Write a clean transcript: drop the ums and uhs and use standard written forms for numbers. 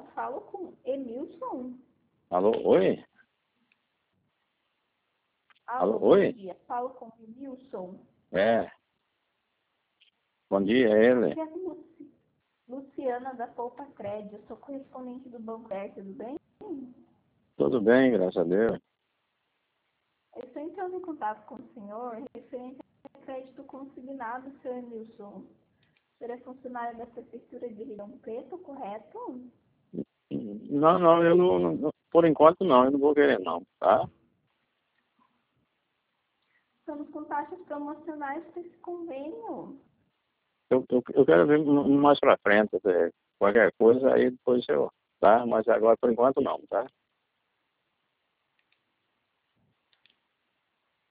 falo com Emilson. Alô, oi? Alô, Alô, oi? bom dia. Falo com Emilson. É. Bom dia, é ele. Aqui é a Luciana da Poupa Crédito. Eu sou correspondente do Banco R, tudo bem? Tudo bem, graças a Deus. Eu estou entrando em contato com o senhor referente ao crédito consignado, seu Emilson. O senhor é funcionário da Prefeitura de Ribeirão Preto, correto? Não, eu não, por enquanto não, eu não vou querer não, tá? Estamos com taxas promocionais para esse convênio. Eu quero ver mais pra frente, qualquer coisa aí depois eu, tá? Mas agora por enquanto não, tá?